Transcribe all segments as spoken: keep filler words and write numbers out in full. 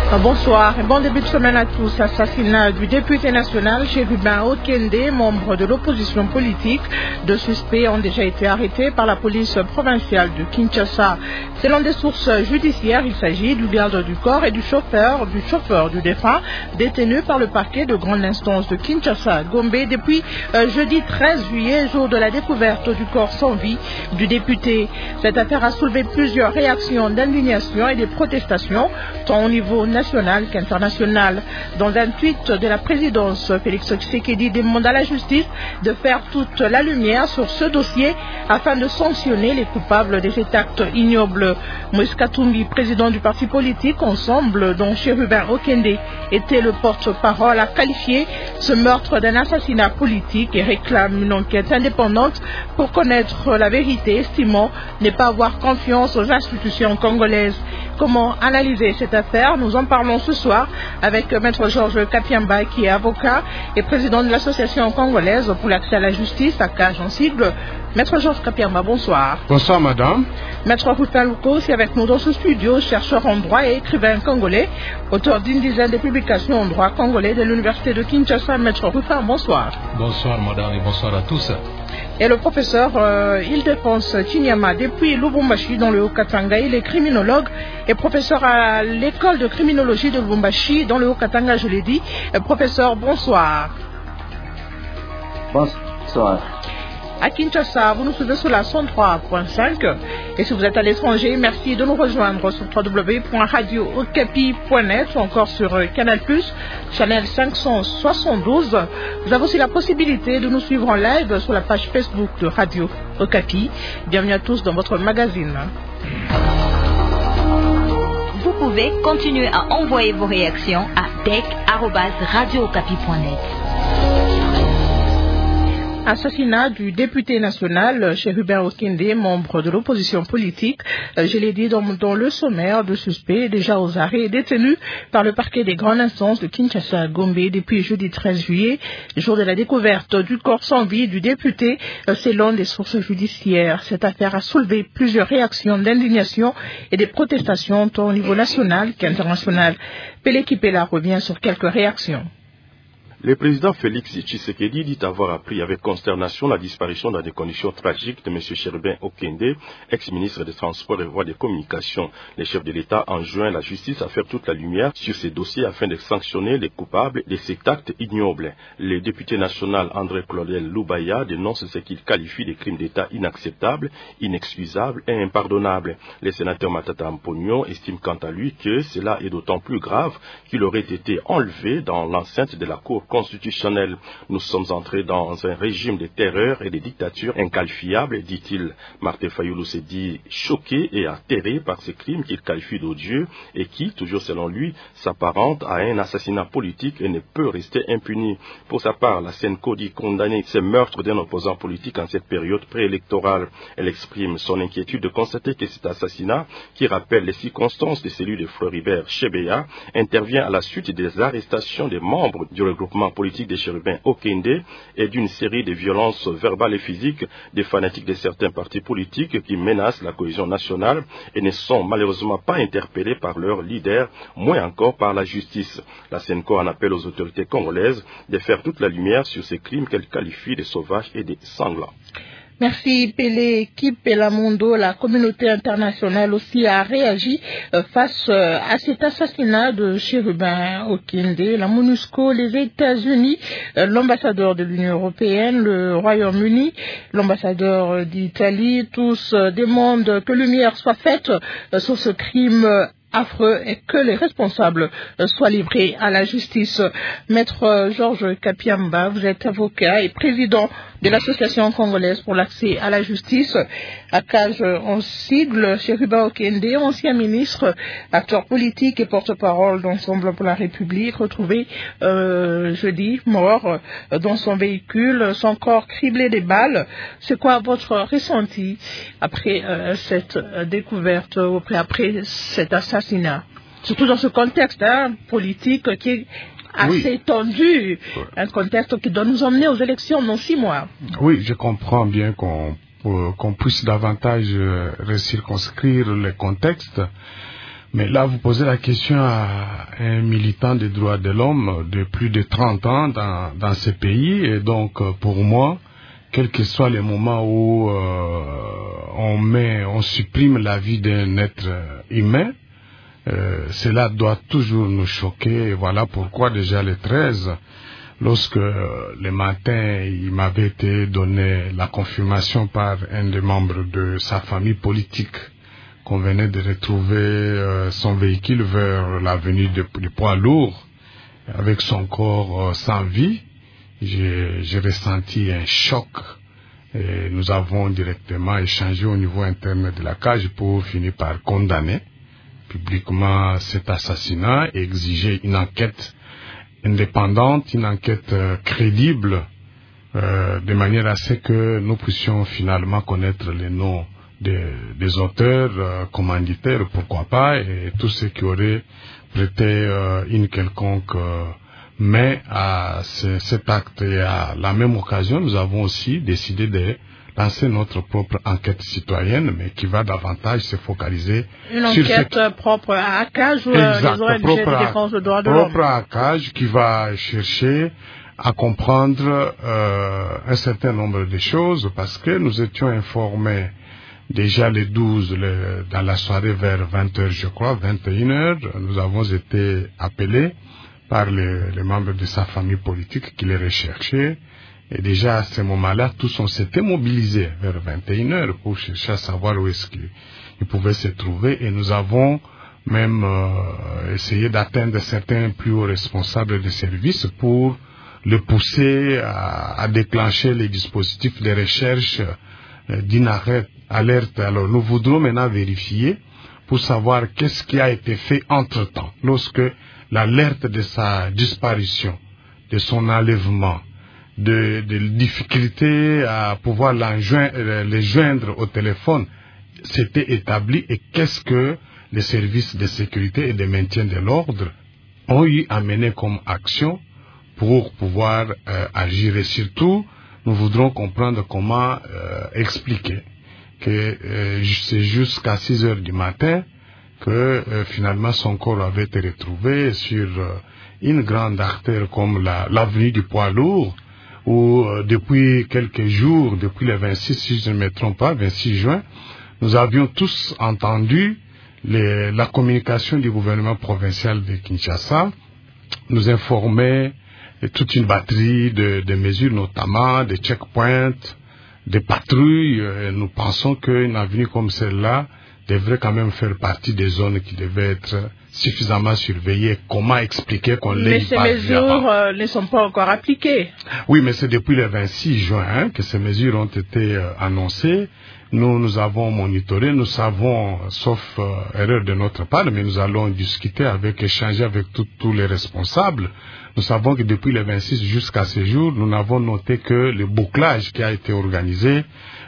Bonsoir et bon début de semaine à tous. Assassinat du député national Chérubin Okende, membre de l'opposition politique. Deux suspects ont déjà été arrêtés par la police provinciale de Kinshasa. Selon des sources judiciaires, il s'agit du garde du corps et du chauffeur du chauffeur du défunt, détenus par le parquet de grande instance de Kinshasa, Gombe, depuis euh, jeudi treize juillet, jour de la découverte du corps sans vie du député. Cette affaire a soulevé plusieurs réactions d'indignation et de protestations, tant au niveau national qu'international. Dans un tweet de la présidence, Félix Tshisekedi demande à la justice de faire toute la lumière sur ce dossier afin de sanctionner les coupables de cet acte ignoble. Moïse Katumbi, président du parti politique Ensemble, dont Chérubin Okende était le porte-parole, a qualifié ce meurtre d'un assassinat politique et réclame une enquête indépendante pour connaître la vérité, estimant ne pas avoir confiance aux institutions congolaises. Comment analyser cette affaire? Nous en parlons ce soir avec Maître Georges Kapiamba, qui est avocat et président de l'association congolaise pour l'accès à la justice, A C A J en sigle. Maître Georges Kapiamba, bonsoir. Bonsoir madame. Maître Rufin Luko, aussi avec nous dans ce studio, chercheur en droit et écrivain congolais, auteur d'une dizaine de publications en droit congolais de l'université de Kinshasa. Maître Rufin, bonsoir. Bonsoir madame et bonsoir à tous. Et le professeur euh, Ildefonse Chinyama, depuis Lubumbashi dans le Haut-Katanga, il est criminologue et professeur à l'école de criminologie de Lubumbashi dans le Haut-Katanga, je l'ai dit. Euh, professeur, bonsoir. Bonsoir. À Kinshasa, vous nous suivez sur la cent trois point cinq. Et si vous êtes à l'étranger, merci de nous rejoindre sur w w w point radio okapi point net ou encore sur Canal plus, channel cinq cent soixante-douze. Vous avez aussi la possibilité de nous suivre en live sur la page Facebook de Radio Okapi. Bienvenue à tous dans votre magazine. Vous pouvez continuer à envoyer vos réactions à dec arobase radio okapi point net. Assassinat du député national Chérubin Okende, membre de l'opposition politique. Je l'ai dit dans, dans le sommaire, de suspects déjà aux arrêts détenus par le parquet des grandes instances de Kinshasa, Gombe, depuis jeudi treize juillet, jour de la découverte du corps sans vie du député, selon des sources judiciaires. Cette affaire a soulevé plusieurs réactions d'indignation et des protestations tant au niveau national qu'international. Pelé Kipela revient sur quelques réactions. Le président Félix Tshisekedi dit avoir appris avec consternation la disparition dans des conditions tragiques de M. Chérubin Okende, ex-ministre des Transports et Voies de Communication. Le chef de l'État enjoint la justice à faire toute la lumière sur ces dossiers afin de sanctionner les coupables de cet acte ignoble. Le député national André Claudel Lubaya dénonce ce qu'il qualifie de crimes d'État inacceptables, inexcusables et impardonnables. Le sénateur Matata Mpognon estime quant à lui que cela est d'autant plus grave qu'il aurait été enlevé dans l'enceinte de la Cour constitutionnel. Nous sommes entrés dans un régime de terreur et de dictature inqualifiable, dit-il. Martin Fayoulou s'est dit choqué et atterré par ces crimes qu'il qualifie d'odieux et qui, toujours selon lui, s'apparente à un assassinat politique et ne peut rester impuni. Pour sa part, la C N C O dit condamner ces meurtres d'un opposant politique en cette période préélectorale. Elle exprime son inquiétude de constater que cet assassinat, qui rappelle les circonstances de celui de Floribert Chebeya, intervient à la suite des arrestations des membres du regroupement politique des Chérubins Okende et d'une série de violences verbales et physiques des fanatiques de certains partis politiques qui menacent la cohésion nationale et ne sont malheureusement pas interpellés par leurs leaders, moins encore par la justice. La C N C O en appelle aux autorités congolaises de faire toute la lumière sur ces crimes qu'elle qualifie de sauvages et de sanglants. Merci Pelé Kipelamondo. La communauté internationale aussi a réagi face à cet assassinat de Chérubin Okende. La MONUSCO, les États-Unis, l'ambassadeur de l'Union européenne, le Royaume-Uni, l'ambassadeur d'Italie, tous demandent que lumière soit faite sur ce crime affreux et que les responsables soient livrés à la justice. Maître Georges Kapiamba, vous êtes avocat et président de l'association congolaise pour l'accès à la justice, A C A J en sigle. Chérubin Okende, ancien ministre, acteur politique et porte-parole d'Ensemble pour la République, retrouvé euh, jeudi mort dans son véhicule, son corps criblé des balles. C'est quoi votre ressenti après euh, cette découverte, après, après cet assassinat, surtout dans ce contexte hein, politique qui est assez oui. tendu, un contexte qui doit nous emmener aux élections dans six mois. Oui, je comprends bien qu'on, qu'on puisse davantage circonscrire le contexte, Mais là, vous posez la question à un militant des droits de l'homme de plus de trente ans dans, dans ce pays. Et donc, pour moi, quel que soit le moment où euh, on met, on supprime la vie d'un être humain, euh, cela doit toujours nous choquer. Et voilà pourquoi déjà le treize, lorsque euh, le matin, il m'avait été donné la confirmation par un des membres de sa famille politique qu'on venait de retrouver euh, son véhicule vers l'avenue de, du poids lourd, avec son corps euh, sans vie, j'ai, j'ai ressenti un choc. Et nous avons directement échangé au niveau interne de la cage pour finir par condamner publiquement cet assassinat et exiger une enquête indépendante, une enquête euh, crédible, euh, de manière à ce que nous puissions finalement connaître les noms des, des auteurs, euh, commanditaires, pourquoi pas, et tous ceux qui auraient prêté euh, une quelconque euh, main à ce, cet acte. Et à la même occasion, nous avons aussi décidé de lancer notre propre enquête citoyenne, mais qui va davantage se focaliser une sur enquête ce... propre à Cage ou exact, les O N G propre de défense des droits de l'homme. Propre à Cage, qui va chercher à comprendre euh, un certain nombre de choses, parce que nous étions informés déjà le douze, le, dans la soirée vers vingt heures, je crois, vingt et une heures, nous avons été appelés par les, les membres de sa famille politique qui les recherchaient. Et déjà à ce moment-là, tous on s'était mobilisés vers vingt et une heures pour chercher à savoir où est-ce qu'ils pouvaient se trouver. Et nous avons même euh, essayé d'atteindre certains plus hauts responsables des services pour le pousser à, à déclencher les dispositifs de recherche euh, d'une alerte. Alors nous voudrons maintenant vérifier pour savoir qu'est-ce qui a été fait entre-temps. Lorsque l'alerte de sa disparition, de son enlèvement, de, de difficultés à pouvoir joindre, les joindre au téléphone, s'était établi, et qu'est-ce que les services de sécurité et de maintien de l'ordre ont eu à mener comme action pour pouvoir euh, agir. Et surtout, nous voudrons comprendre comment euh, expliquer que euh, c'est jusqu'à six heures du matin que euh, finalement son corps avait été retrouvé sur euh, une grande artère comme la, l'avenue du poids lourd, où euh, depuis quelques jours, depuis le vingt-six, si je ne me trompe pas, vingt-six juin, nous avions tous entendu les, la communication du gouvernement provincial de Kinshasa nous informait de toute une batterie de, de mesures, notamment des checkpoints, des patrouilles. Et nous pensons qu'une avenue comme celle-là devrait quand même faire partie des zones qui devaient être suffisamment surveillées. Comment expliquer qu'on l'ait Mais ces mesures euh, ne sont pas encore appliquées. Oui, mais c'est depuis le vingt-six juin hein, que ces mesures ont été euh, annoncées. Nous, nous avons monitoré, nous savons, sauf euh, erreur de notre part, mais nous allons discuter avec, échanger avec tous les responsables. Nous savons que depuis le vingt-six jusqu'à ce jour, nous n'avons noté que le bouclage qui a été organisé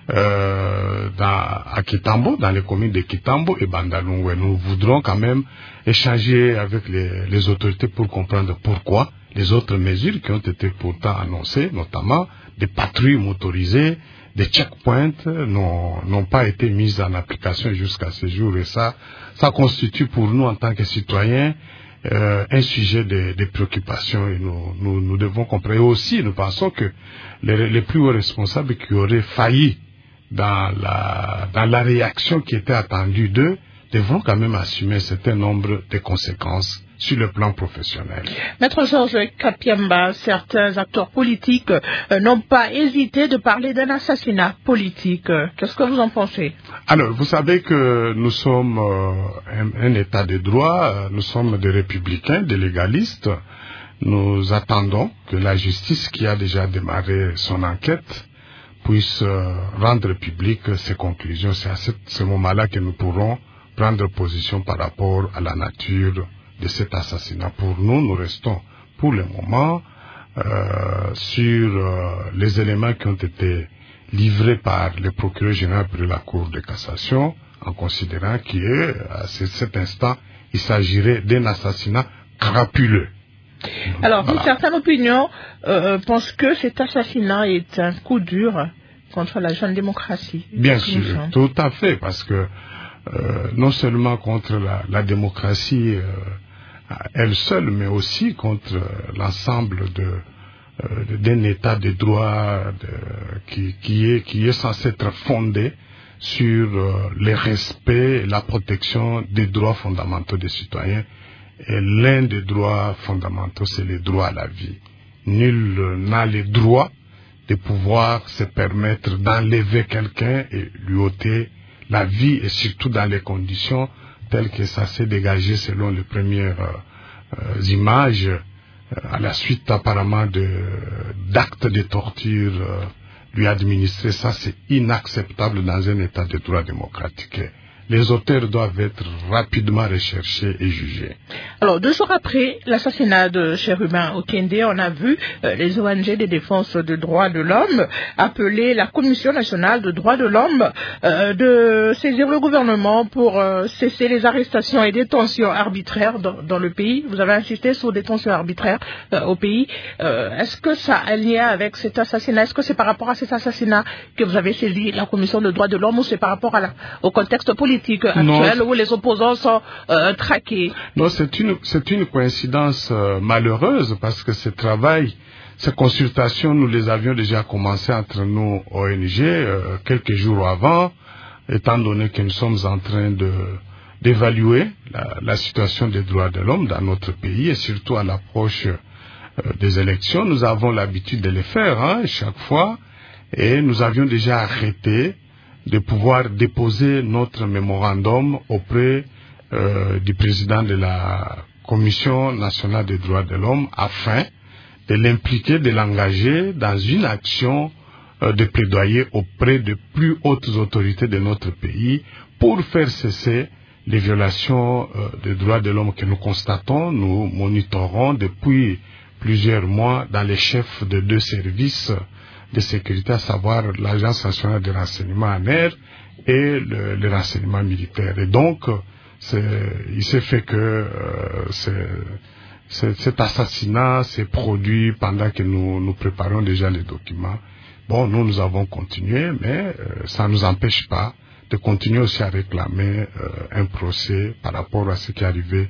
euh, dans, à Kitambo, dans les communes de Kitambo et Bandalungwe. Nous voudrons quand même échanger avec les, les autorités pour comprendre pourquoi les autres mesures qui ont été pourtant annoncées, notamment des patrouilles motorisées, des checkpoints, n'ont, n'ont pas été mises en application jusqu'à ce jour. Et ça, ça constitue pour nous en tant que citoyens euh, un sujet de, de préoccupation. Et nous, nous, nous devons comprendre. Et aussi, nous pensons que les, les plus hauts responsables qui auraient failli dans la, dans la réaction qui était attendue d'eux devront quand même assumer un certain nombre de conséquences sur le plan professionnel. Maître Georges Kapiamba, certains acteurs politiques euh, n'ont pas hésité de parler d'un assassinat politique. Qu'est-ce que vous en pensez? Alors, vous savez que nous sommes euh, un, un État de droit, nous sommes des républicains, des légalistes. Nous attendons que la justice, qui a déjà démarré son enquête, puisse euh, rendre publiques ses conclusions. C'est à ce, ce moment-là que nous pourrons prendre position par rapport à la nature de cet assassinat. Pour nous, nous restons pour le moment euh, sur euh, les éléments qui ont été livrés par le procureur général de la Cour de cassation, en considérant qu'à cet instant, il s'agirait d'un assassinat crapuleux. Alors, voilà. Une certaine opinion euh, pense que cet assassinat est un coup dur contre la jeune démocratie. Bien sûr, tout à fait, parce que euh, non seulement contre la, la démocratie euh, elle seule, mais aussi contre l'ensemble de d'un état de droit de, qui, qui, est, qui est censé être fondé sur euh, le respect et la protection des droits fondamentaux des citoyens. Et l'un des droits fondamentaux, c'est le droit à la vie. Nul n'a le droit de pouvoir se permettre d'enlever quelqu'un et lui ôter la vie, et surtout dans les conditions telles que ça s'est dégagé selon les premières euh, images, à la suite apparemment de d'actes de torture euh, lui administrés. Ça, c'est inacceptable dans un état de droit démocratique. Les auteurs doivent être rapidement recherchés et jugés. Alors, deux jours après l'assassinat de Chérubin Okende, on a vu euh, les O N G de défense des droits de l'homme appeler la Commission nationale de droits de l'homme euh, de saisir le gouvernement pour euh, cesser les arrestations et détentions arbitraires dans, dans le pays. Vous avez insisté sur détentions arbitraires euh, au pays. Euh, est-ce que ça a un lien avec cet assassinat? Est-ce que c'est par rapport à cet assassinat que vous avez saisi la Commission de droits de l'homme, ou c'est par rapport à la, au contexte politique actuelle non, où les opposants sont euh, traqués? Non, c'est une, c'est une coïncidence euh, malheureuse, parce que ce travail, ces consultations, nous les avions déjà commencées entre nous O N G euh, quelques jours avant, étant donné que nous sommes en train de d'évaluer la, la situation des droits de l'homme dans notre pays, et surtout à l'approche euh, des élections. Nous avons l'habitude de les faire hein, chaque fois, et nous avions déjà arrêté de pouvoir déposer notre mémorandum auprès euh, du président de la Commission nationale des droits de l'homme, afin de l'impliquer, de l'engager dans une action euh, de plaidoyer auprès de plus hautes autorités de notre pays pour faire cesser les violations euh, des droits de l'homme que nous constatons, nous monitorons depuis plusieurs mois dans les chefs de deux services de sécurité, à savoir l'Agence nationale de renseignement A N R et le, le renseignement militaire. Et donc, il s'est fait que euh, cet assassinat s'est produit pendant que nous, nous préparions déjà les documents. Bon, nous, nous avons continué, mais euh, ça ne nous empêche pas de continuer aussi à réclamer euh, un procès par rapport à ce qui est arrivé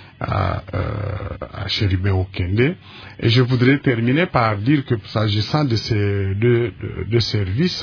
à, euh, à Chérubin Okende. Et je voudrais terminer par dire que, s'agissant de ces deux, deux, deux services,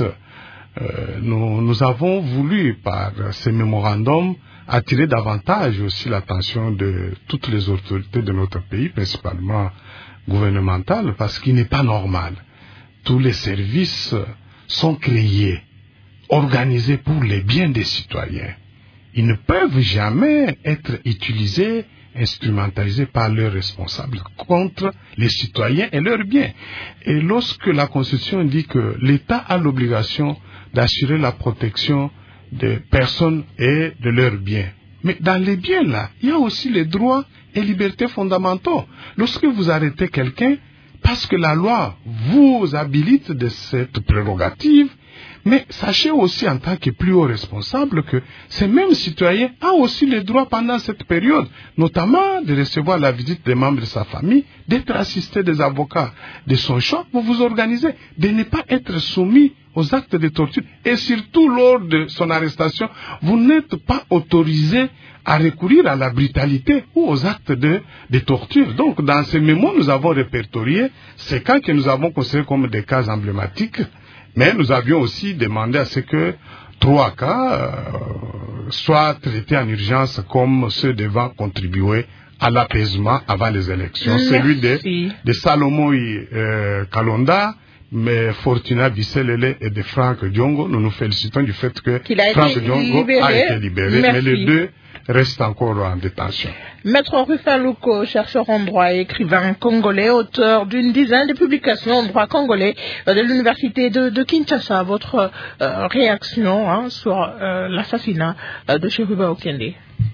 euh, nous, nous avons voulu, par ces mémorandums, attirer davantage aussi l'attention de toutes les autorités de notre pays, principalement gouvernementales, parce qu'il n'est pas normal. Tous les services sont créés, organisés pour les biens des citoyens. Ils ne peuvent jamais être utilisés, instrumentalisés par leurs responsables contre les citoyens et leurs biens. Et lorsque la Constitution dit que l'État a l'obligation d'assurer la protection des personnes et de leurs biens, mais dans les biens là, il y a aussi les droits et libertés fondamentaux. Lorsque vous arrêtez quelqu'un, parce que la loi vous habilite de cette prérogative, mais sachez aussi en tant que plus haut responsable que ces mêmes citoyens ont aussi le droit pendant cette période, notamment de recevoir la visite des membres de sa famille, d'être assisté des avocats de son choix pour vous organiser, de ne pas être soumis aux actes de torture. Et surtout lors de son arrestation, vous n'êtes pas autorisé à recourir à la brutalité ou aux actes de, de torture. Donc dans ces mémoires, nous avons répertorié ces cas que nous avons considérés comme des cas emblématiques. Mais nous avions aussi demandé à ce que trois cas euh, soient traités en urgence comme ceux devant contribuer à l'apaisement avant les élections. Merci. Celui de, de Salomon euh, Kalonda, mais Fortuna Bisselele et de Franck Diongo. Nous nous félicitons du fait que Franck Diongo libéré. a été libéré. Merci. Mais les deux restent encore en détention. Maître Rufin Luko, chercheur en droit et écrivain congolais, auteur d'une dizaine de publications en droit congolais euh, de l'université de, de Kinshasa. Votre euh, réaction hein, sur euh, l'assassinat euh, de Chérubin Okende?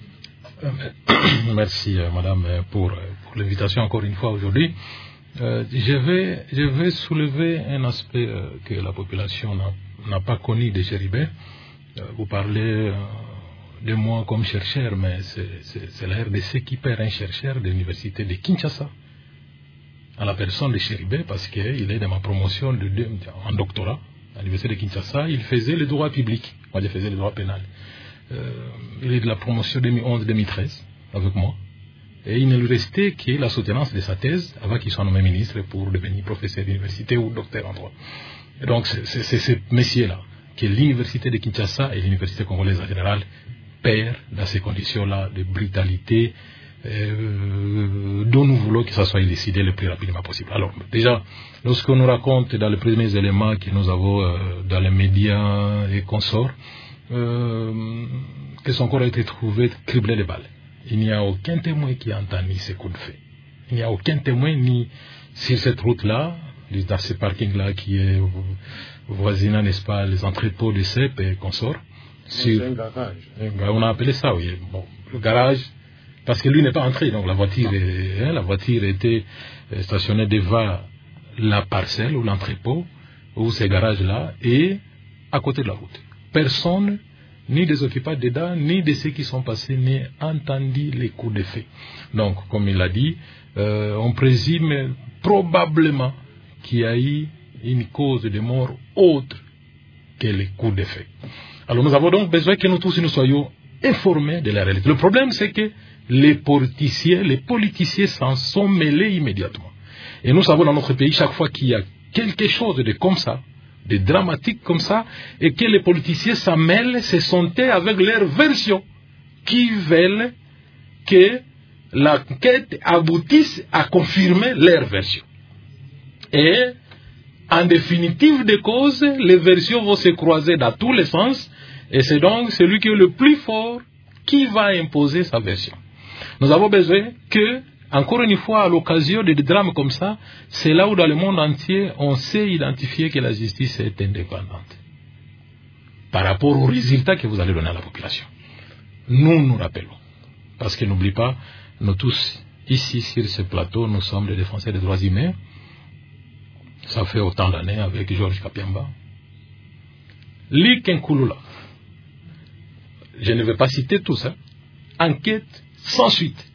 Merci, euh, madame, pour, pour l'invitation encore une fois aujourd'hui. Euh, je, vais, je vais soulever un aspect euh, que la population n'a pas connu de Chérubin. Euh, vous parlez euh, de moi comme chercheur, mais c'est la R D C qui perd un chercheur de l'université de Kinshasa à la personne de Chérubin, parce qu'il est dans ma promotion de deux, en doctorat à l'université de Kinshasa. Il faisait le droit public, moi je faisais le droit pénal. euh, il est de la promotion deux mille onze deux mille treize avec moi. Et il ne lui restait que la soutenance de sa thèse avant qu'il soit nommé ministre pour devenir professeur d'université ou docteur en droit. Et donc c'est, c'est, c'est ce messier-là que l'université de Kinshasa et l'université congolaise en général perd dans ces conditions-là de brutalité euh, dont nous voulons que ça soit décidé le plus rapidement possible. Alors déjà, lorsqu'on nous raconte dans les premiers éléments que nous avons euh, dans les médias et consorts, euh, que son corps a été trouvé criblé de balles. Il n'y a aucun témoin qui a entendu ces coups de feu. Il n'y a aucun témoin ni sur cette route-là, dans ce parking-là qui est voisinant, n'est-ce pas, les entrepôts de C E P et consorts. Sur, c'est un garage. On a appelé ça, oui. Bon, le garage, parce que lui n'est pas entré, donc la voiture, est, hein, la voiture était stationnée devant la parcelle ou l'entrepôt, ou ces garages-là, et à côté de la route. Personne, ni des occupants dedans, ni de ceux qui sont passés, n'a entendu les coups de feu. Donc, comme il l'a dit, euh, on présume probablement qu'il y a eu une cause de mort autre que les coups de feu. Alors, nous avons donc besoin que nous tous nous soyons informés de la réalité. Le problème, c'est que les politiciens, les politiciens s'en sont mêlés immédiatement. Et nous savons dans notre pays, chaque fois qu'il y a quelque chose de comme ça, de dramatique comme ça, et que les politiciens s'en mêlent, se sont avec leur version, qui veulent que l'enquête aboutisse à confirmer leur version. Et, en définitive des causes, les versions vont se croiser dans tous les sens, et c'est donc celui qui est le plus fort qui va imposer sa version. Nous avons besoin que, encore une fois, à l'occasion de drames comme ça, c'est là où dans le monde entier, on sait identifier que la justice est indépendante par rapport aux résultats que vous allez donner à la population. Nous nous rappelons, parce que n'oublie pas, nous tous, ici sur ce plateau, nous sommes des défenseurs des droits humains. Ça fait autant d'années avec Georges Kapiamba. Likenkulula. Je ne vais pas citer tout ça. Enquête sans suite.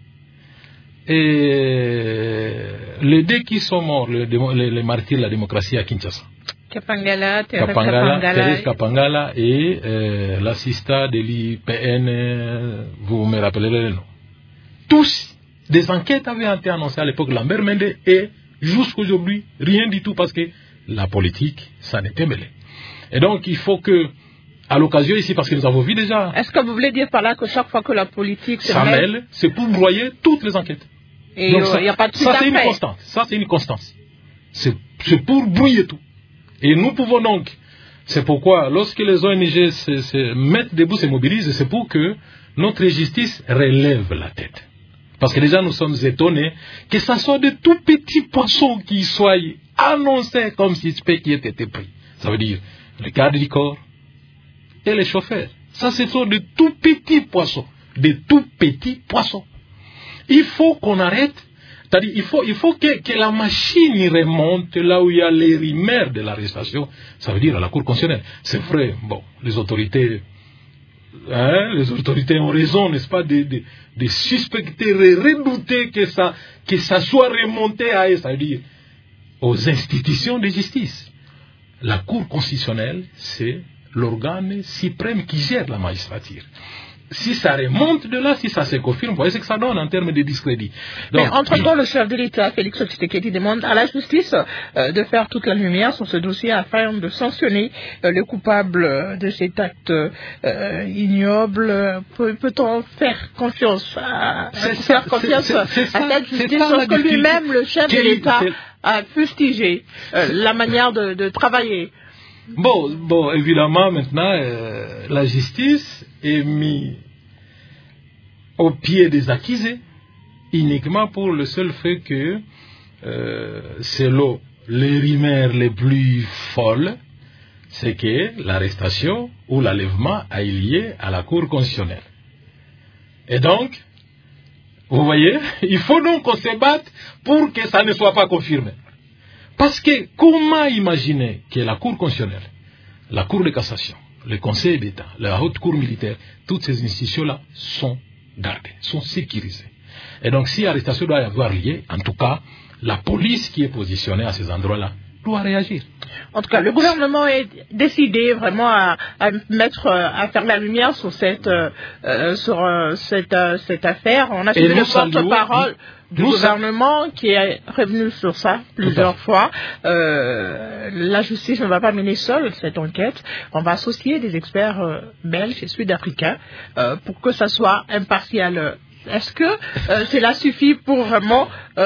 Et les deux qui sont morts, les, les, les martyrs de la démocratie à Kinshasa. Kapangala, Thérèse Kapangala, Thérèse Kapangala et euh, l'assistant de l'I P N, vous me rappelez le nom. Tous, des enquêtes avaient été annoncées à l'époque de Lambert Mende et jusqu'aujourd'hui, rien du tout parce que la politique, ça n'était mêlé. Et donc, il faut que, à l'occasion ici, parce que nous avons vu déjà... Est-ce que vous voulez dire par là que chaque fois que la politique se mêle... mêle, c'est pour broyer toutes les enquêtes. Et il n'y a pas de suite ça, c'est après. une constante. Ça, c'est une constance. C'est, c'est pour brouiller tout. Et nous pouvons donc... C'est pourquoi, lorsque les O N G se, se mettent debout, se mobilisent, c'est pour que notre justice relève la tête. Parce que déjà, nous sommes étonnés que ce soit de tout petits poissons qui soient annoncés comme suspects qui aient été pris. Ça veut dire le garde du corps et les chauffeurs. Ça, ce sont de tout petits poissons. De tout petits poissons. Il faut qu'on arrête. C'est-à-dire, il faut, il faut que, que la machine remonte là où il y a les rumeurs de l'arrestation. Ça veut dire à la Cour constitutionnelle. C'est vrai, bon, les autorités... Hein, les autorités ont raison, n'est-ce pas, de, de, de suspecter, de redouter que ça, que ça soit remonté à, c'est-à-dire aux institutions de justice. La Cour constitutionnelle, c'est l'organe suprême qui gère la magistrature. Si ça remonte de là, si ça se confirme, vous voyez ce que ça donne en termes de discrédit. Donc, mais entre-temps, le chef de l'État, Félix Tshisekedi, demande à la justice euh, de faire toute la lumière sur ce dossier afin de sanctionner euh, les coupables de cet acte euh, ignoble. Peut, peut-on faire confiance à, à faire confiance c'est, c'est, c'est à cette justice lorsque lui-même, le chef de l'État, a fustigé euh, la manière de, de travailler? Bon, bon, évidemment, maintenant, euh, la justice est mise au pied des accusés, uniquement pour le seul fait que, euh, selon les rumeurs les plus folles, c'est que l'arrestation ou l'enlèvement a eu lieu à la Cour constitutionnelle. Et donc, vous voyez, il faut donc qu'on se batte pour que ça ne soit pas confirmé. Parce que comment imaginer que la Cour constitutionnelle, la Cour de cassation, le Conseil d'État, la Haute Cour militaire, toutes ces institutions-là sont gardées, sont sécurisées. Et donc si arrestation doit y avoir lieu, en tout cas, la police qui est positionnée à ces endroits-là doit réagir. En tout cas, le gouvernement est décidé vraiment à, à mettre, à faire la lumière sur cette, euh, sur euh, cette, euh, cette affaire. On a suivi le porte-parole du nous gouvernement qui est revenu sur ça plusieurs fois. Euh, la justice ne va pas mener seule cette enquête. On va associer des experts euh, belges et sud-africains euh, pour que ça soit impartial. Est-ce que euh, cela suffit pour vraiment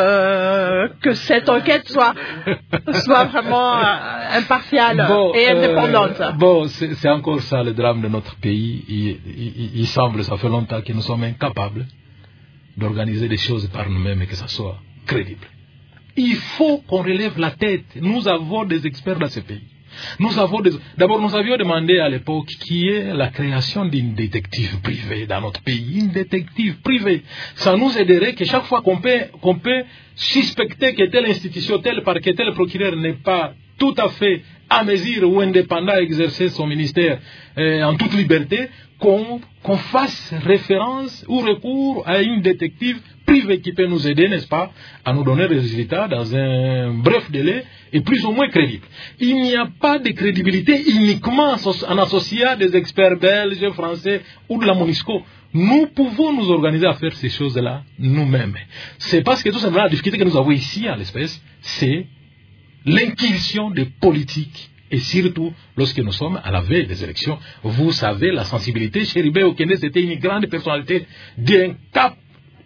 euh, que cette enquête soit, soit vraiment euh, impartiale bon, et indépendante? euh, Bon, c'est, c'est encore ça le drame de notre pays. Il, il, il semble, ça fait longtemps que nous sommes incapables d'organiser des choses par nous-mêmes et que ça soit crédible. Il faut qu'on relève la tête. Nous avons des experts dans ce pays. Nous avons des... D'abord, nous avions demandé à l'époque qui est la création d'une détective privée dans notre pays. Une détective privée. Ça nous aiderait que chaque fois qu'on peut, qu'on peut suspecter que telle institution, tel parquet, tel procureur n'est pas tout à fait à mesure ou indépendant à exercer son ministère euh, en toute liberté, qu'on, qu'on fasse référence ou recours à une détective privée qui peut nous aider, n'est-ce pas, à nous donner des résultats dans un bref délai et plus ou moins crédible. Il n'y a pas de crédibilité uniquement en associant des experts belges, français ou de la MONUSCO. Nous pouvons nous organiser à faire ces choses-là nous-mêmes. C'est parce que tout simplement la difficulté que nous avons ici, en l'espèce, c'est l'inquisition des politiques. Et surtout, lorsque nous sommes à la veille des élections, vous savez, la sensibilité, Chéribé Okende, c'était une grande personnalité d'un cap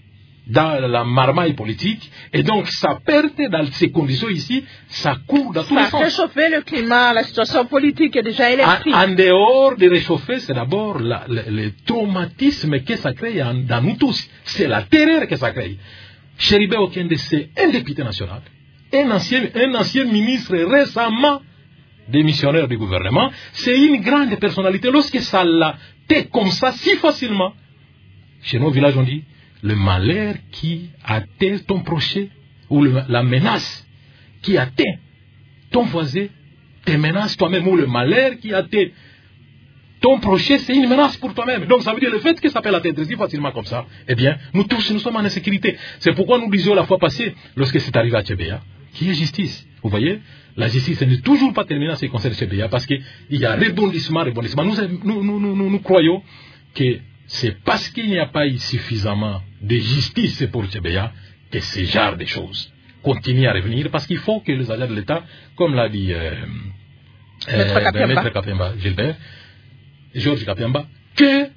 dans la marmaille politique. Et donc, sa perte dans ces conditions ici, ça court dans tous les sens. Ça a réchauffé le climat, la situation politique est déjà électrique. En, en dehors de réchauffer, c'est d'abord la, le, le traumatisme que ça crée en, dans nous tous. C'est la terreur que ça crée. Chéribé Okende, c'est un député national, un ancien, un ancien ministre récemment démissionnaire du gouvernement. C'est une grande personnalité. Lorsque ça l'a fait comme ça, si facilement, chez nos villages on dit, le malheur qui atteint ton prochain, ou le, la menace qui atteint ton voisin, te menace toi-même, ou le malheur qui atteint ton prochain, c'est une menace pour toi-même. Donc ça veut dire le fait que ça peut l'atteindre si facilement comme ça, eh bien, nous tous, nous sommes en insécurité. C'est pourquoi nous disions la fois passée, lorsque c'est arrivé à Tchébéa, qui est justice. Vous voyez, la justice n'est toujours pas terminée en ce qui concerne Tchébéa, parce qu'il y a rebondissement, rebondissement. Nous, nous, nous, nous, nous croyons que c'est parce qu'il n'y a pas eu suffisamment de justice pour Tchébéa que ce genre de choses continuent à revenir, parce qu'il faut que les agents de l'État, comme l'a dit euh, Maître euh, Maître Kapemba Gilbert, Georges Kapemba, que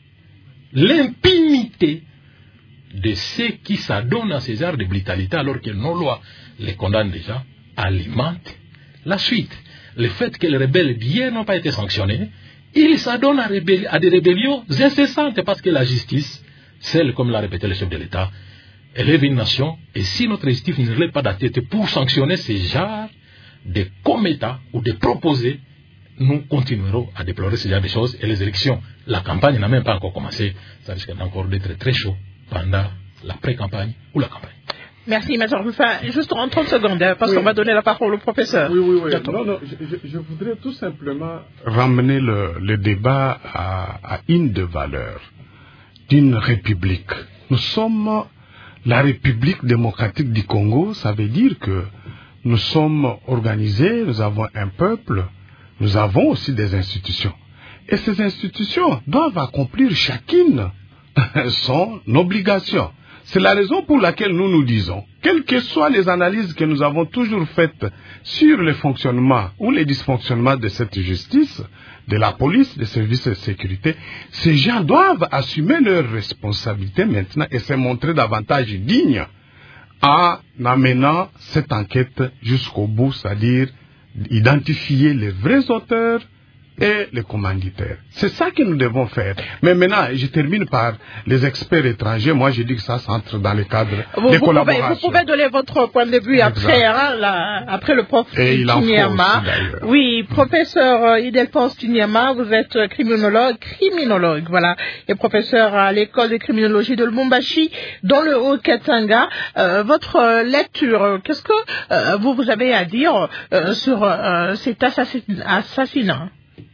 l'impunité de ceux qui s'adonnent à ces genres de brutalité, alors que nos lois les condamnent déjà, alimente la suite. Le fait que les rebelles d'hier n'ont pas été sanctionnés, ils s'adonnent à, à des rébellions incessantes, parce que la justice, celle, comme l'a répété le chef de l'État, élève une nation, et si notre justice ne relève pas la tête pour sanctionner ces genres de commettants ou de proposés, nous continuerons à déplorer ce genre de choses, et les élections, la campagne n'a même pas encore commencé, ça risque encore d'être très chaud pendant la pré-campagne ou la campagne. Merci, Maître Rufin. Juste en trente secondes, parce oui. qu'on va donner la parole au professeur. Oui, oui, oui. Non, non, je, je, je voudrais tout simplement ramener le, le débat à, à une des valeurs d'une république. Nous sommes la République démocratique du Congo, ça veut dire que nous sommes organisés, nous avons un peuple, nous avons aussi des institutions. Et ces institutions doivent accomplir chacune son obligation. C'est la raison pour laquelle nous nous disons, quelles que soient les analyses que nous avons toujours faites sur le fonctionnement ou les dysfonctionnements de cette justice, de la police, des services de sécurité, ces gens doivent assumer leurs responsabilités maintenant et se montrer davantage dignes en amenant cette enquête jusqu'au bout, c'est-à-dire identifier les vrais auteurs et les commanditaires. C'est ça que nous devons faire. Mais maintenant, je termine par les experts étrangers. Moi, je dis que ça, ça entre dans le cadre vous, des vous collaborations. Pouvez, vous pouvez donner votre point de vue après, hein, la, après le prof Tuniama. Oui, professeur euh, Idelphonse Tuniama, vous êtes criminologue, criminologue, voilà, et professeur à l'école de criminologie de Lubumbashi, dans le Haut-Katanga. Euh, votre euh, lecture, qu'est-ce que euh, vous, vous avez à dire euh, sur euh, cet assassin, assassinat?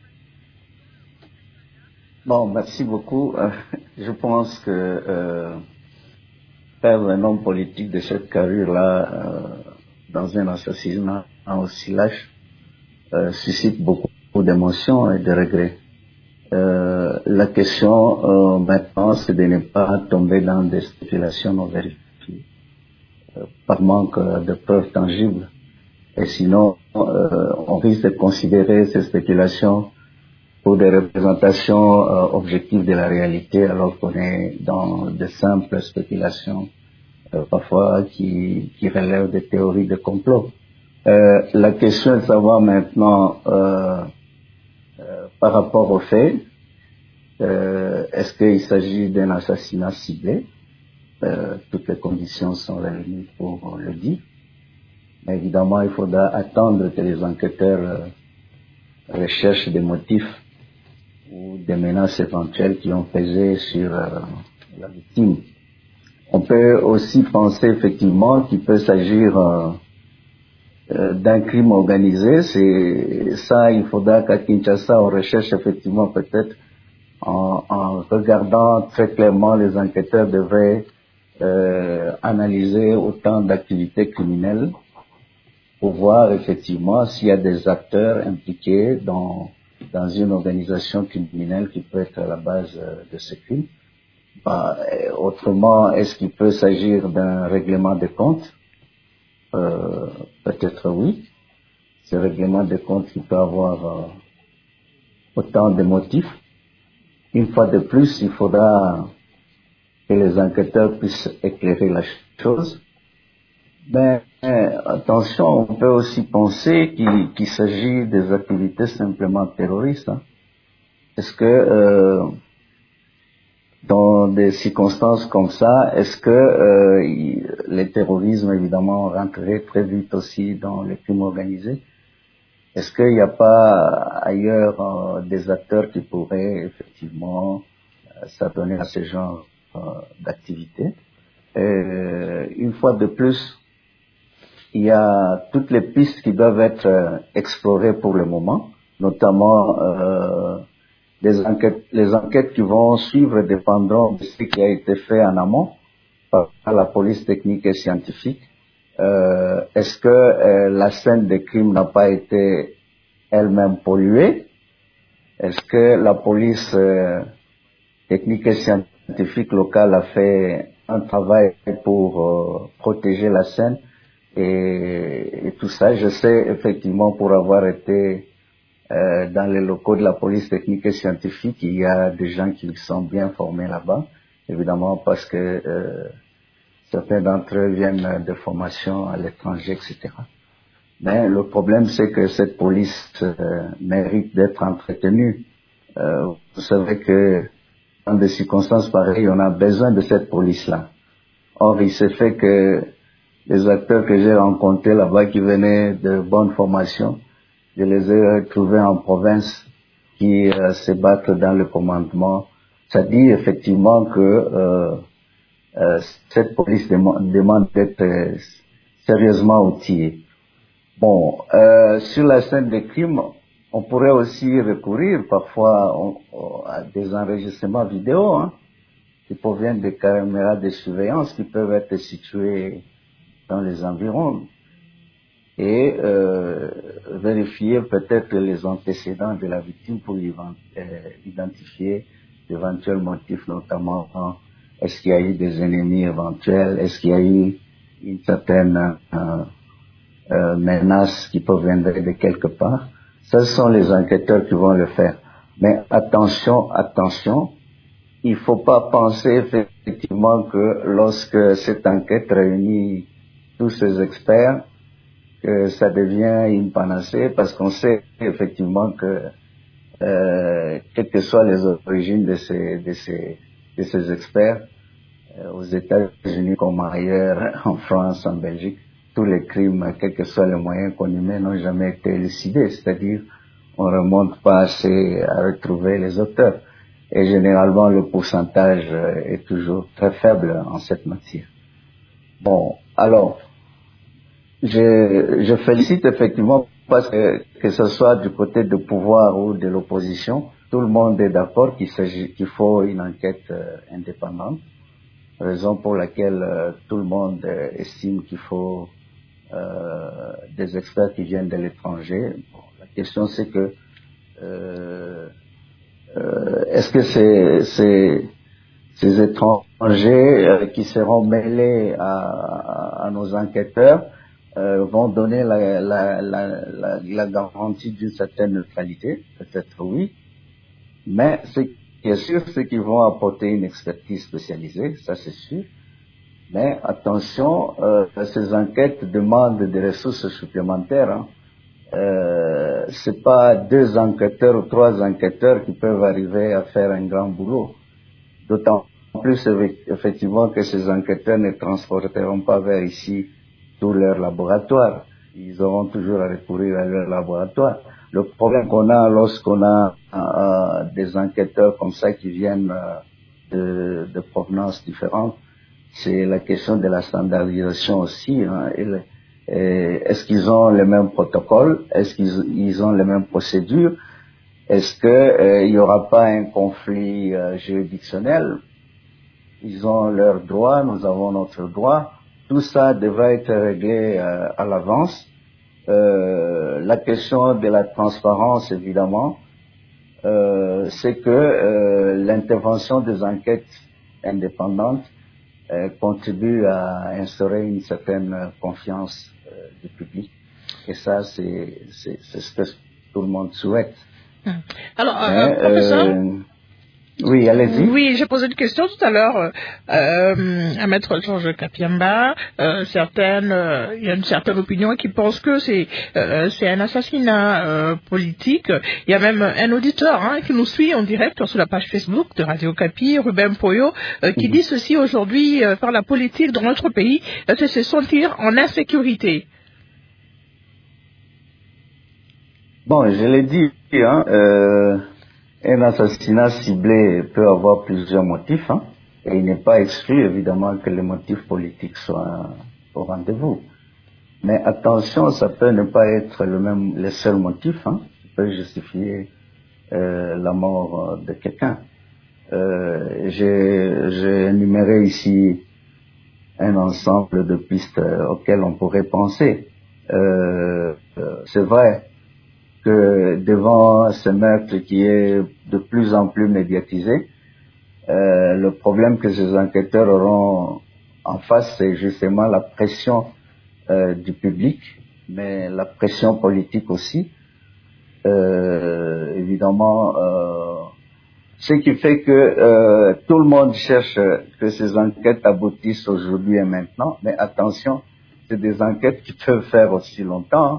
Bon, merci beaucoup. Euh, je pense que euh, faire un homme politique de cette carrure-là, euh, dans un assassinat aussi lâche euh, suscite beaucoup d'émotions et de regrets. Euh, la question euh, maintenant, c'est de ne pas tomber dans des spéculations non vérifiées, euh, par manque de preuves tangibles. Et sinon, euh, on risque de considérer ces spéculations pour des représentations euh, objectives de la réalité, alors qu'on est dans de simples spéculations, euh, parfois qui, qui relèvent des théories de complot. Euh, la question est de savoir maintenant, euh, euh, par rapport aux faits, euh, est-ce qu'il s'agit d'un assassinat ciblé? euh, Toutes les conditions sont réunies pour le dire. Mais évidemment, il faudra attendre que les enquêteurs euh, recherchent des motifs ou des menaces éventuelles qui ont pesé sur euh, la victime. On peut aussi penser effectivement qu'il peut s'agir euh, euh, d'un crime organisé. C'est ça, il faudra qu'à Kinshasa on recherche effectivement peut-être en, en regardant très clairement, les enquêteurs devraient euh, analyser autant d'activités criminelles pour voir effectivement s'il y a des acteurs impliqués dans, dans une organisation criminelle qui peut être à la base euh, de ce crime. Bah, autrement, est-ce qu'il peut s'agir d'un règlement de comptes? euh, Peut-être oui. Ce règlement de comptes qui peut avoir euh, autant de motifs. Une fois de plus, il faudra que les enquêteurs puissent éclairer la chose. Mais euh, attention, on peut aussi penser qu'il, qu'il s'agit des activités simplement terroristes. Hein. Est-ce que euh, dans des circonstances comme ça, est-ce que euh, il, le terrorisme évidemment rentrerait très vite aussi dans les crimes organisés? Est-ce qu'il n'y a pas ailleurs euh, des acteurs qui pourraient effectivement euh, s'adonner à ce genre euh, d'activités? Et une fois de plus, il y a toutes les pistes qui doivent être euh, explorées pour le moment, notamment euh, les enquêtes, les enquêtes qui vont suivre dépendront de ce qui a été fait en amont par la police technique et scientifique. Euh, est-ce que euh, la scène des crimes n'a pas été elle-même polluée? Est-ce que la police euh, technique et scientifique locale a fait un travail pour euh, protéger la scène et, et tout ça? Je sais effectivement, pour avoir été euh, dans les locaux de la police technique et scientifique, il y a des gens qui sont bien formés là-bas, évidemment parce que euh, certains d'entre eux viennent de formations à l'étranger, et cetera. Mais le problème, c'est que cette police euh, mérite d'être entretenue. Euh, vous savez que dans des circonstances pareilles, on a besoin de cette police-là. Or, il s'est fait que les acteurs que j'ai rencontrés là-bas qui venaient de bonnes formations, je les ai retrouvés en province qui euh, se battent dans le commandement. Ça dit effectivement que euh, euh, cette police demande, demande d'être euh, sérieusement outillée. Bon, euh, sur la scène des crimes, on pourrait aussi recourir parfois on, on, à des enregistrements vidéo, hein, qui proviennent des caméras de surveillance qui peuvent être situées dans les environs et euh, vérifier peut-être les antécédents de la victime pour euh, identifier d'éventuels motifs, notamment est-ce qu'il y a eu des ennemis éventuels, est-ce qu'il y a eu une certaine euh, euh, menace qui proviendrait de quelque part. Ce sont les enquêteurs qui vont le faire. Mais attention, attention, il ne faut pas penser effectivement que lorsque cette enquête réunit tous ces experts, que ça devient une panacée, parce qu'on sait effectivement que euh, quelles que soient les origines de ces, de ces, de ces experts, euh, aux États-Unis comme ailleurs, en France, en Belgique, tous les crimes, quels que soient les moyens qu'on y met, n'ont jamais été élucidés, c'est-à-dire on ne remonte pas assez à retrouver les auteurs. Et généralement, le pourcentage est toujours très faible en cette matière. Bon, alors, je, je félicite effectivement parce que que ce soit du côté du pouvoir ou de l'opposition, tout le monde est d'accord qu'il s'agit, qu'il faut une enquête euh, indépendante, raison pour laquelle euh, tout le monde euh, estime qu'il faut euh, des experts qui viennent de l'étranger. Bon, la question c'est que euh, euh, est-ce que ces, ces, ces étrangers euh, qui seront mêlés à, à nos enquêteurs euh, vont donner la, la, la, la, la garantie d'une certaine neutralité? Peut-être oui, mais ce qui est sûr, c'est qu'ils vont apporter une expertise spécialisée, ça c'est sûr. Mais attention, euh, ces enquêtes demandent des ressources supplémentaires. Hein. Euh, c'est pas deux enquêteurs ou trois enquêteurs qui peuvent arriver à faire un grand boulot. D'autant plus effectivement que ces enquêteurs ne transporteront pas vers ici tout leur laboratoire. Ils auront toujours à recourir à leur laboratoire. Le problème qu'on a lorsqu'on a euh, des enquêteurs comme ça qui viennent euh, de, de provenances différentes, c'est la question de la standardisation aussi. Hein. Et le, et est-ce qu'ils ont les mêmes protocoles? Est-ce qu'ils ils ont les mêmes procédures? Est-ce que euh, il y aura pas un conflit euh, juridictionnel? Ils ont leurs droits, nous avons notre droit. Tout ça devra être réglé euh, à l'avance. Euh, la question de la transparence, évidemment, euh, c'est que euh, l'intervention des enquêtes indépendantes Euh, contribue à instaurer une certaine confiance euh, du public. Et ça, c'est, c'est, c'est ce que tout le monde souhaite. Hum. Alors, Mais, euh, professeur euh, oui, allez-y. Oui, j'ai posé une question tout à l'heure euh, à Maître Georges Kapiamba. Euh, certaines, euh, il y a une certaine opinion qui pense que c'est euh, c'est un assassinat euh, politique. Il y a même un auditeur hein, qui nous suit en direct sur la page Facebook de Radio Capi, Ruben Poyo, euh, qui mmh. dit ceci aujourd'hui, euh, faire la politique dans notre pays, euh, c'est se sentir en insécurité. Bon, je l'ai dit, hein, euh, un assassinat ciblé peut avoir plusieurs motifs, hein, et il n'est pas exclu évidemment que les motifs politiques soient au rendez-vous. Mais attention, ça peut ne pas être le même, les seuls motifs hein, qui peuvent justifier euh, la mort de quelqu'un. Euh, j'ai, j'ai énuméré ici un ensemble de pistes auxquelles on pourrait penser. Euh, c'est vrai que devant ce meurtre qui est de plus en plus médiatisé, euh, le problème que ces enquêteurs auront en face, c'est justement la pression euh, du public, mais la pression politique aussi. Euh, évidemment, euh, ce qui fait que euh, tout le monde cherche que ces enquêtes aboutissent aujourd'hui et maintenant, mais attention, c'est des enquêtes qui peuvent faire aussi longtemps,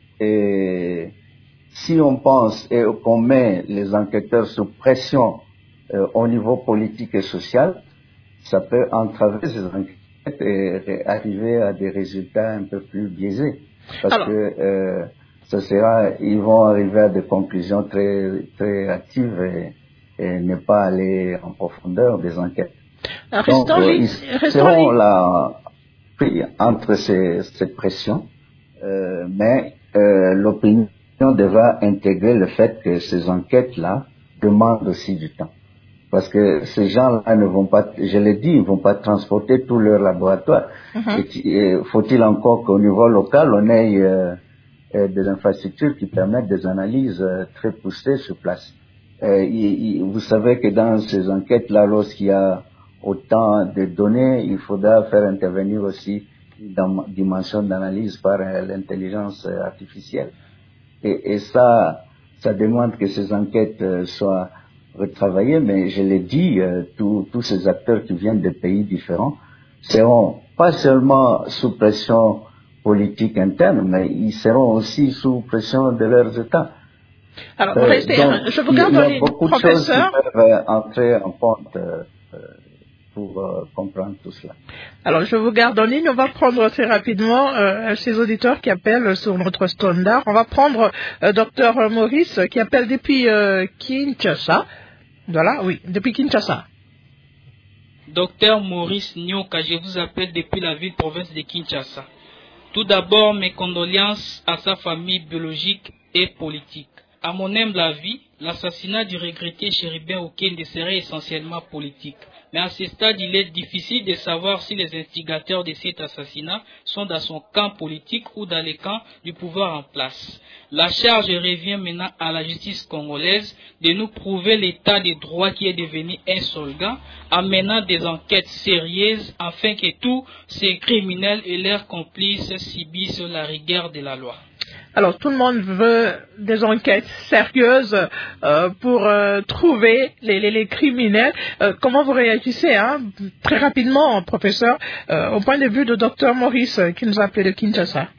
et si on pense et qu'on met les enquêteurs sous pression euh, au niveau politique et social, ça peut entraver ces enquêtes et, et arriver à des résultats un peu plus biaisés. Parce Alors, que euh, ça sera, ils vont arriver à des conclusions très très hâtives et, et ne pas aller en profondeur des enquêtes. Alors, Donc, euh, les, ils seront là pris entre ces, ces pressions, euh, mais euh, l'opinion devra intégrer le fait que ces enquêtes-là demandent aussi du temps. Parce que ces gens-là ne vont pas, je l'ai dit, ils ne vont pas transporter tout leur laboratoire. Mm-hmm. Et, et faut-il encore qu'au niveau local, on ait euh, euh, des infrastructures qui permettent des analyses euh, très poussées sur place. Euh, il, il, vous savez que dans ces enquêtes-là, lorsqu'il y a autant de données, il faudra faire intervenir aussi une dimension d'analyse par euh, l'intelligence artificielle. Et, et ça, ça demande que ces enquêtes euh, soient retravaillées, mais je l'ai dit, euh, tous ces acteurs qui viennent de pays différents seront pas seulement sous pression politique interne, mais ils seront aussi sous pression de leurs États. Alors, euh, restez, donc, je vous garde il y a les beaucoup professeurs. de choses qui peuvent euh, entrer en compte euh, pour euh, comprendre tout cela. Alors, je vous garde en ligne. On va prendre très rapidement euh, ces auditeurs qui appellent sur notre standard. On va prendre euh, docteur Maurice qui appelle depuis euh, Kinshasa. Voilà, oui, depuis Kinshasa. Docteur Maurice Nyoka, je vous appelle depuis la ville-province de Kinshasa. Tout d'abord, mes condoléances à sa famille biologique et politique. À mon humble avis, l'assassinat du regretté Chéribin Okende serait essentiellement politique. Mais à ce stade, il est difficile de savoir si les instigateurs de cet assassinat sont dans son camp politique ou dans les camps du pouvoir en place. La charge revient maintenant à la justice congolaise de nous prouver l'état de droit qui est devenu insolvent, en menant des enquêtes sérieuses afin que tous ces criminels et leurs complices subissent la rigueur de la loi. Alors, tout le monde veut des enquêtes sérieuses euh, pour euh, trouver les, les, les criminels. Euh, comment vous réagissez, hein, très rapidement, professeur, euh, au point de vue de docteur Maurice, qui nous a appelé de Kinshasa?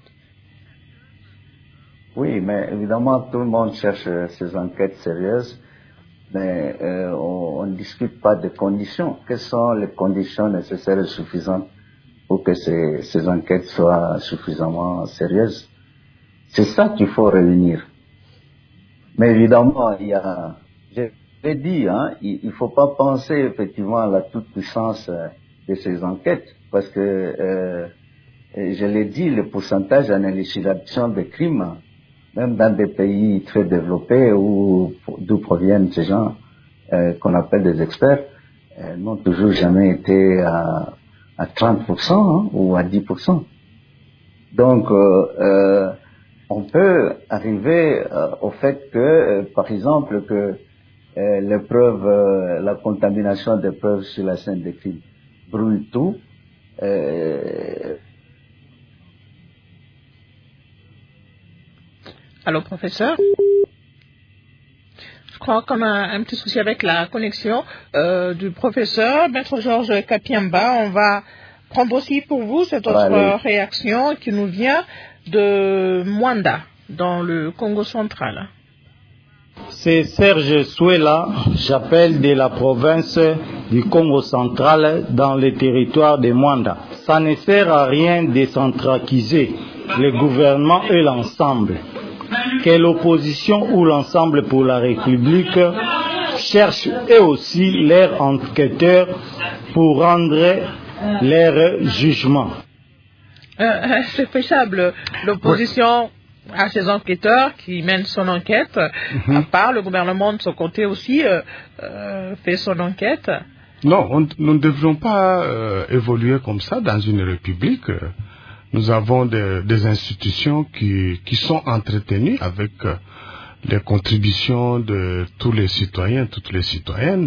Oui, mais évidemment, tout le monde cherche ces enquêtes sérieuses, mais euh, on ne discute pas des conditions. Quelles sont les conditions nécessaires et suffisantes pour que ces, ces enquêtes soient suffisamment sérieuses? C'est ça qu'il faut réunir. Mais évidemment, il y a, je l'ai dit, hein, il ne faut pas penser effectivement à la toute-puissance de ces enquêtes, parce que, euh, je l'ai dit, le pourcentage en élucidation des crimes, même dans des pays très développés où d'où proviennent ces gens euh, qu'on appelle des experts, euh, n'ont toujours jamais été à, à trente pour cent hein, ou à dix pour cent. Donc, euh, euh, on peut arriver euh, au fait que, euh, par exemple, que euh, les preuves, euh, la contamination des preuves sur la scène des crimes brûle tout. Euh... Allô, professeur? Je crois qu'on a un petit souci avec la connexion euh, du professeur. Maître Georges Kapiamba, on va prendre aussi pour vous cette autre Allez. réaction qui nous vient de Mwanda, dans le Congo central. C'est Serge Souela, j'appelle de la province du Congo central dans le territoire de Mwanda. Ça ne sert à rien de centraliser le gouvernement et l'ensemble. Que l'opposition ou l'ensemble pour la République cherchent eux aussi leurs enquêteurs pour rendre leur jugement. Euh, c'est faisable. L'opposition oui. a ses enquêteurs qui mènent son enquête. Mm-hmm. À part, le gouvernement de son côté aussi euh, euh, fait son enquête. Non, on, nous ne devrions pas euh, évoluer comme ça dans une république. Nous avons des, des institutions qui, qui sont entretenues avec euh, les contributions de tous les citoyens, toutes les citoyennes.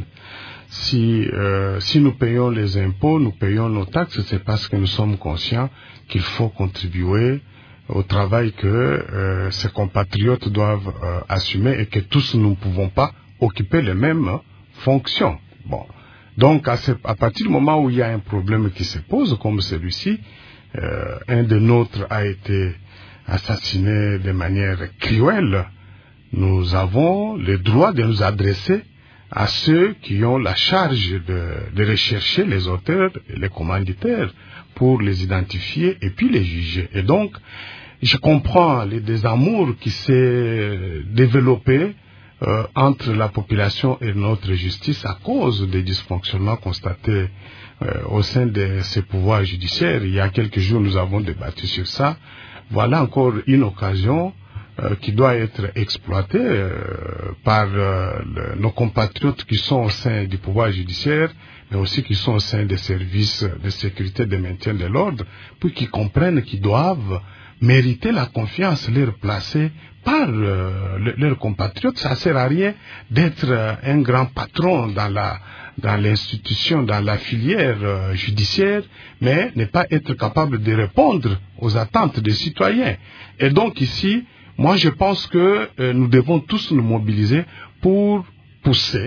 Si, euh, si nous payons les impôts, nous payons nos taxes, c'est parce que nous sommes conscients qu'il faut contribuer au travail que euh, ces compatriotes doivent euh, assumer et que tous nous ne pouvons pas occuper les mêmes hein, fonctions. Bon. Donc, à, ce, à partir du moment où il y a un problème qui se pose, comme celui-ci, euh, un de nôtres a été assassiné de manière cruelle, nous avons le droit de nous adresser à ceux qui ont la charge de, de rechercher les auteurs et les commanditaires pour les identifier et puis les juger. Et donc, je comprends le désamour qui s'est développé euh, entre la population et notre justice à cause des dysfonctionnements constatés euh, au sein de ces pouvoirs judiciaires. Il y a quelques jours, nous avons débattu sur ça. Voilà encore une occasion Euh, qui doit être exploité euh, par euh, le, nos compatriotes qui sont au sein du pouvoir judiciaire, mais aussi qui sont au sein des services de sécurité, de maintien de l'ordre, puis qui comprennent qu'ils doivent mériter la confiance leur placée par euh, le, leurs compatriotes. Ça ne sert à rien d'être euh, un grand patron dans la dans l'institution, dans la filière euh, judiciaire, mais ne pas être capable de répondre aux attentes des citoyens. Et donc ici, moi, je pense que euh, nous devons tous nous mobiliser pour pousser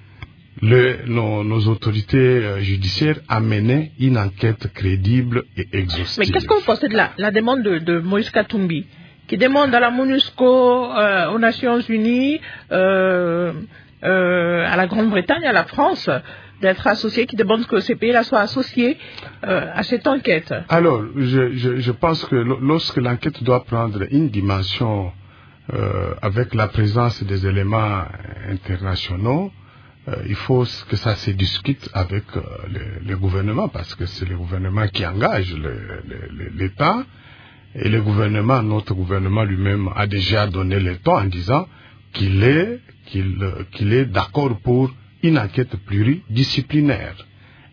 le, nos, nos autorités euh, judiciaires à mener une enquête crédible et exhaustive. Mais qu'est-ce que vous pensez de la, la demande de, de Moïse Katumbi, qui demande à la MONUSCO, euh, aux Nations Unies, euh, euh, à la Grande-Bretagne, à la France, d'être associés, qui demandent que ces pays-là soient associés euh, à cette enquête? Alors, je, je, je pense que lorsque l'enquête doit prendre une dimension euh, avec la présence des éléments internationaux, euh, il faut que ça se discute avec euh, le, le gouvernement, parce que c'est le gouvernement qui engage l'État, et le gouvernement, notre gouvernement lui-même a déjà donné le ton en disant qu'il est, qu'il, qu'il est d'accord pour une enquête pluridisciplinaire.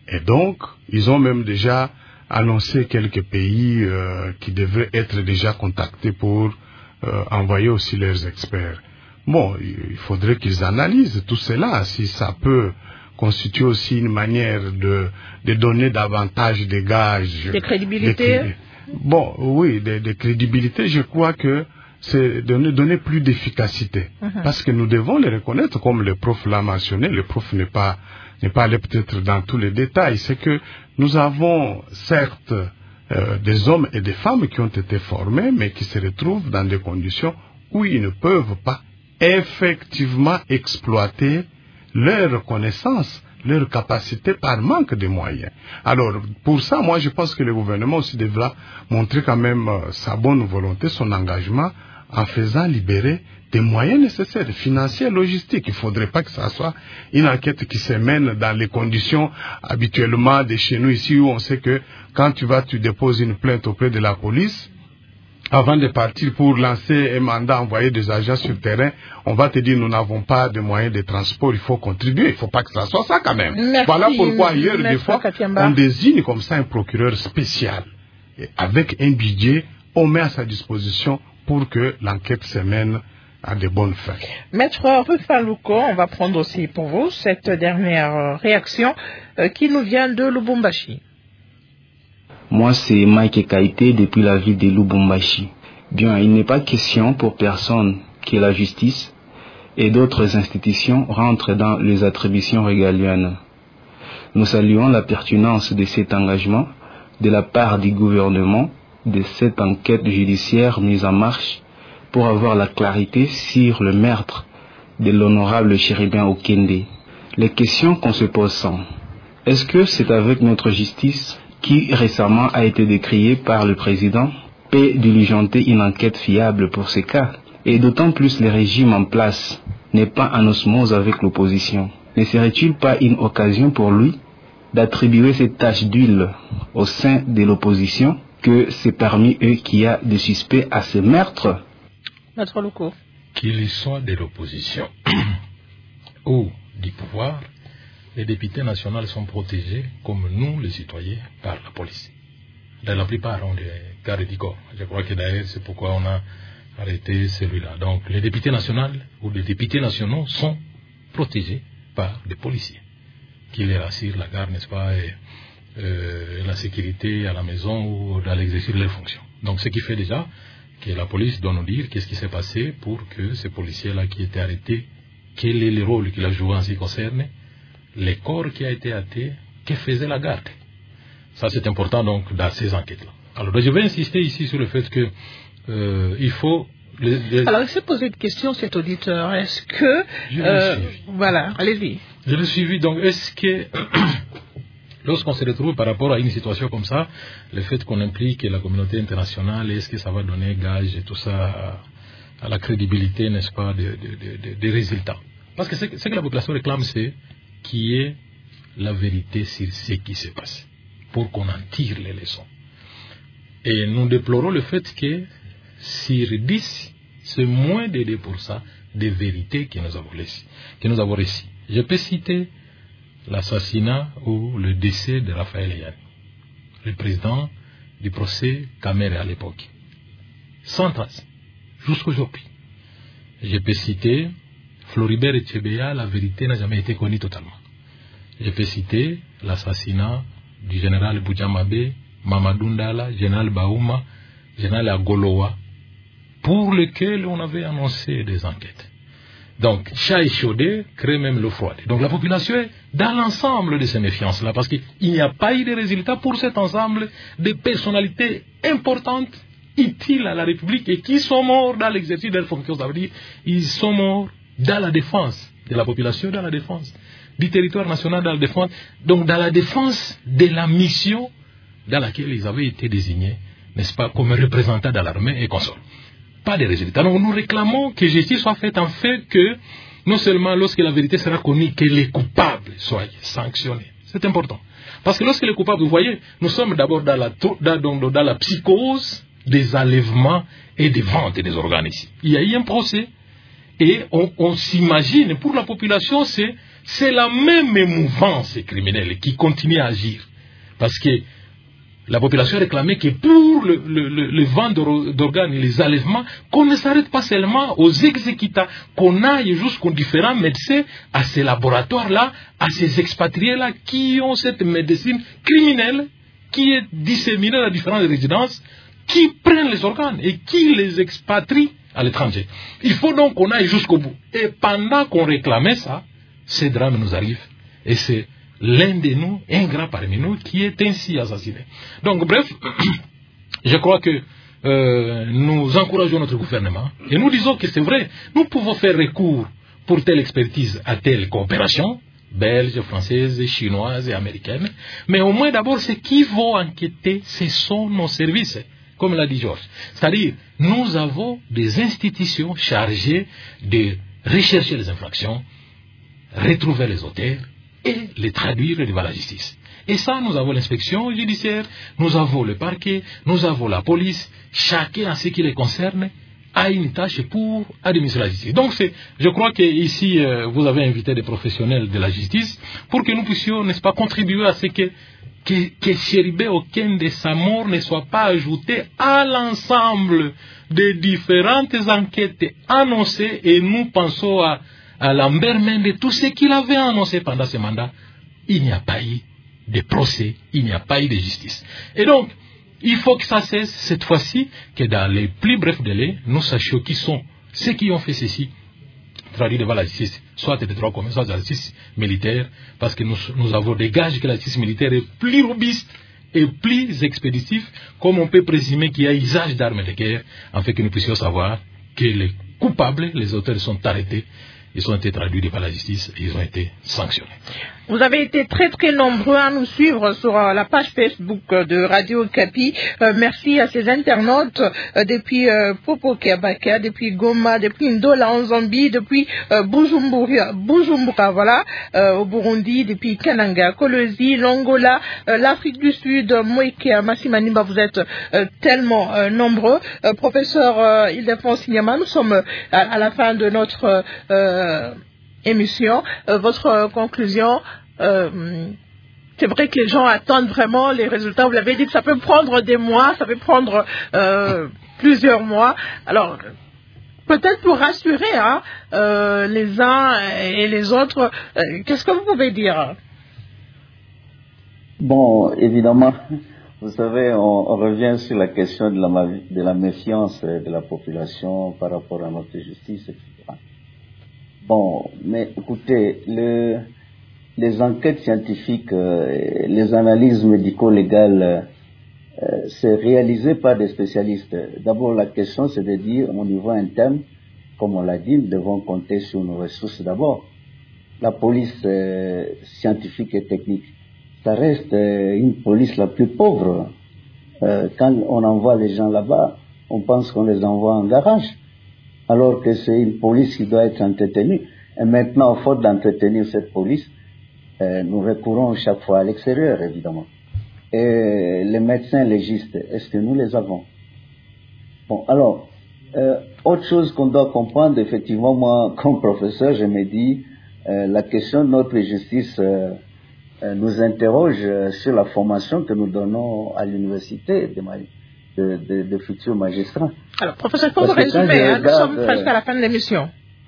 Et donc, ils ont même déjà annoncé quelques pays euh, qui devraient être déjà contactés pour euh, envoyer aussi leurs experts. Bon, il faudrait qu'ils analysent tout cela, si ça peut constituer aussi une manière de, de donner davantage de gages. De crédibilité. De, bon, oui, de, de crédibilité, je crois que c'est donner, donner plus d'efficacité. Uh-huh. Parce que nous devons les reconnaître, comme le prof l'a mentionné, le prof n'est pas, n'est pas allé peut-être dans tous les détails, c'est que nous avons certes euh, des hommes et des femmes qui ont été formés, mais qui se retrouvent dans des conditions où ils ne peuvent pas effectivement exploiter leurs connaissances, leurs capacités par manque de moyens. Alors, pour ça, moi, je pense que le gouvernement aussi devra montrer quand même euh, sa bonne volonté, son engagement, en faisant libérer des moyens nécessaires, financiers, logistiques. Il ne faudrait pas que ça soit une enquête qui se mène dans les conditions habituellement de chez nous ici, où on sait que quand tu vas, tu déposes une plainte auprès de la police, avant de partir pour lancer un mandat, envoyer des agents sur le terrain, on va te dire nous n'avons pas de moyens de transport, il faut contribuer, il ne faut pas que ça soit ça quand même. Merci, voilà pourquoi ailleurs, des fois, Katiamba. on désigne comme ça un procureur spécial. Et avec un budget, on met à sa disposition pour que l'enquête se mène à de bonnes fins. Maître Rufaluko, on va prendre aussi pour vous cette dernière réaction euh, qui nous vient de Lubumbashi. Moi, c'est Mike Kaité depuis la ville de Lubumbashi. Bien, il n'est pas question pour personne que la justice et d'autres institutions rentrent dans les attributions régaliennes. Nous saluons la pertinence de cet engagement de la part du gouvernement de cette enquête judiciaire mise en marche pour avoir la clarité sur le meurtre de l'honorable Chéribin Okende. Les questions qu'on se pose sont: est-ce que c'est avec notre justice qui récemment a été décriée par le président, peut diligenter une enquête fiable pour ces cas? Et d'autant plus le régime en place n'est pas en osmose avec l'opposition. Ne serait-il pas une occasion pour lui d'attribuer cette tâche d'huile au sein de l'opposition, que c'est parmi eux qu'il y a des suspects à ce meurtre? Maître Luko. Qu'il soit de l'opposition ou du pouvoir, les députés nationaux sont protégés, comme nous, les citoyens, par la police. Dans la plupart ont des gardes du corps. Je crois que d'ailleurs, c'est pourquoi on a arrêté celui-là. Donc, les députés nationaux ou les députés nationaux sont protégés par des policiers qui les assurent la garde, n'est-ce pas, et euh, la sécurité à la maison ou dans l'exercice de leurs fonctions. Donc, ce qui fait déjà que la police doit nous dire qu'est-ce qui s'est passé pour que ces policiers-là qui étaient arrêtés, quel est le rôle qu'il a joué en ce qui concerne les corps qui a été atteint, que faisait la garde. Ça, c'est important, donc, dans ces enquêtes-là. Alors, je vais insister ici sur le fait que euh, il faut... Les, les... Alors, il s'est posé une question, cet auditeur. Est-ce que... Je euh, l'ai suivi. Voilà, allez-y. Je l'ai suivi. Donc, est-ce que... lorsqu'on se retrouve par rapport à une situation comme ça, le fait qu'on implique la communauté internationale, est-ce que ça va donner gage et tout ça à, à la crédibilité, n'est-ce pas, des de, de, de, de résultats? Parce que ce que la population réclame, c'est qui est la vérité sur ce qui se passe, pour qu'on en tire les leçons. Et nous déplorons le fait que sur dix, c'est moins de deux pour cent des vérités que nous avons laissées, que nous avons réussi. Je peux citer l'assassinat ou le décès de Raphaël Yann, le président du procès Kamere à l'époque. Sans trace, jusqu'aujourd'hui. Je peux citer Floribert Etchebeya, la vérité n'a jamais été connue totalement. Je peux citer l'assassinat du général Boudjamabe, Mamadou Ndala, général Baouma, général Agolowa, pour lequel on avait annoncé des enquêtes. Donc, chat échaudé crée même l'eau froide. Donc, la population est dans l'ensemble de ces méfiances-là, parce qu'il n'y a pas eu de résultat pour cet ensemble de personnalités importantes, utiles à la République, et qui sont morts dans l'exercice de leurs fonctions. Ça veut dire, ils sont morts dans la défense de la population, dans la défense du territoire national, dans la défense, donc dans la défense de la mission dans laquelle ils avaient été désignés, n'est-ce pas, comme représentants de l'armée et consorts. Pas de résultats. Donc nous réclamons que justice soit faite en fait que, non seulement lorsque la vérité sera connue, que les coupables soient sanctionnés. C'est important. Parce que lorsque les coupables, vous voyez, nous sommes d'abord dans la, dans, dans la psychose des enlèvements et des ventes des organes ici. Il y a eu un procès. Et on, on s'imagine, pour la population, c'est c'est la même mouvance criminelle qui continue à agir. Parce que la population réclamait que pour le, le, le, le vent d'organes et les enlèvements, qu'on ne s'arrête pas seulement aux exécutants, qu'on aille jusqu'aux différents médecins, à ces laboratoires-là, à ces expatriés-là qui ont cette médecine criminelle qui est disséminée dans différentes résidences, qui prennent les organes et qui les expatrient à l'étranger. Il faut donc qu'on aille jusqu'au bout. Et pendant qu'on réclamait ça, ces drames nous arrivent. Et c'est l'un de nous, un grand parmi nous, qui est ainsi assassiné. Donc, bref, je crois que euh, nous encourageons notre gouvernement et nous disons que c'est vrai, nous pouvons faire recours pour telle expertise à telle coopération, belge, française, chinoise et américaine, mais au moins d'abord, ceux qui vont enquêter, ce sont nos services, comme l'a dit Georges. C'est-à-dire, nous avons des institutions chargées de rechercher les infractions, retrouver les auteurs, et les traduire devant la justice. Et ça, nous avons l'inspection judiciaire, nous avons le parquet, nous avons la police, chacun en ce qui les concerne a une tâche pour administrer la justice. Donc, c'est, je crois qu'ici, euh, vous avez invité des professionnels de la justice pour que nous puissions, n'est-ce pas, contribuer à ce que, que, que Chéribé Okende, sa mort, ne soit pas ajouté à l'ensemble des différentes enquêtes annoncées, et nous pensons à à Lambert Mende, tout ce qu'il avait annoncé pendant ce mandat, il n'y a pas eu de procès, il n'y a pas eu de justice. Et donc, il faut que ça cesse cette fois-ci, que dans les plus brefs délais, nous sachions qui sont ceux qui ont fait ceci, traduit devant la justice, soit des droits communs, soit de la justice militaire, parce que nous, nous avons des gages que la justice militaire est plus robuste et plus expéditif, comme on peut présumer qu'il y a usage d'armes de guerre, afin que nous puissions savoir que les coupables, les auteurs sont arrêtés, ils ont été traduits devant la justice et ils ont été sanctionnés. Vous avez été très très nombreux à nous suivre sur euh, la page Facebook euh, de Radio Okapi. Euh, merci à ces internautes euh, depuis euh, Popo Kiabaka, depuis Goma, depuis Ndola en Zambie, depuis euh, Bujumbura, Bujumbura voilà, euh, au Burundi, depuis Kananga, Kolwezi, l'Angola, euh, l'Afrique du Sud, Moïka, Massimanimba, vous êtes euh, tellement euh, nombreux. Euh, professeur euh, Ildefonse Nyama, nous sommes euh, à, à la fin de notre euh, émission. Euh, votre euh, conclusion, euh, c'est vrai que les gens attendent vraiment les résultats. Vous l'avez dit que ça peut prendre des mois, ça peut prendre euh, plusieurs mois. Alors, peut-être pour rassurer hein, euh, les uns et les autres, euh, qu'est-ce que vous pouvez dire? Bon, évidemment, vous savez, on, on revient sur la question de la, de la méfiance de la population par rapport à notre justice, et cetera. Bon, mais écoutez, le, les enquêtes scientifiques, euh, les analyses médico-légales, euh, c'est réalisé par des spécialistes. D'abord, la question, c'est de dire, au niveau interne, comme on l'a dit, nous devons compter sur nos ressources d'abord. La police euh, scientifique et technique, ça reste euh, une police la plus pauvre. Euh, quand on envoie les gens là-bas, on pense qu'on les envoie en garage, alors que c'est une police qui doit être entretenue. Et maintenant, faute d'entretenir cette police, euh, nous recourons chaque fois à l'extérieur, évidemment. Et les médecins légistes, est-ce que nous les avons? Bon, alors, euh, autre chose qu'on doit comprendre, effectivement, moi, comme professeur, je me dis, euh, la question de notre justice euh, euh, nous interroge euh, sur la formation que nous donnons à l'université de Mali. De, de, de futurs magistrats. Alors, professeur, pour vous résumer, hein, nous sommes presque à la fin de l'émission.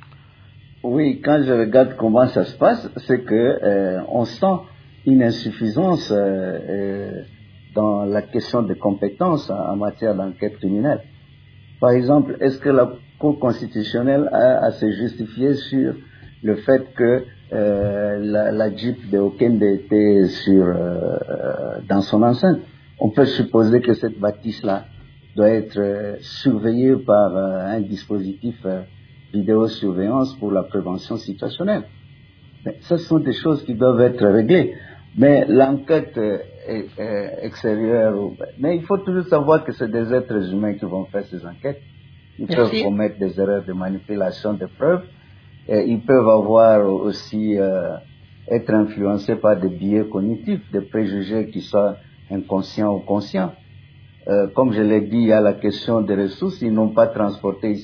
Oui, quand je regarde comment ça se passe, c'est que euh, on sent une insuffisance euh, euh, dans la question de compétences en, en matière d'enquête criminelle. Par exemple, est-ce que la Cour constitutionnelle a à se justifier sur le fait que euh, la, la Jeep de Okende était sur, euh, dans son enceinte? On peut supposer que cette bâtisse-là doit être euh, surveillée par euh, un dispositif euh, vidéosurveillance pour la prévention situationnelle. Mais ça, ce sont des choses qui doivent être réglées. Mais l'enquête euh, est, euh, extérieure, mais il faut toujours savoir que c'est des êtres humains qui vont faire ces enquêtes. Ils Merci. peuvent commettre des erreurs de manipulation de preuves. Et ils peuvent avoir aussi euh, être influencés par des biais cognitifs, des préjugés qui soient inconscients ou conscients. Euh, comme je l'ai dit, il y a la question des ressources. Ils n'ont pas transporté ici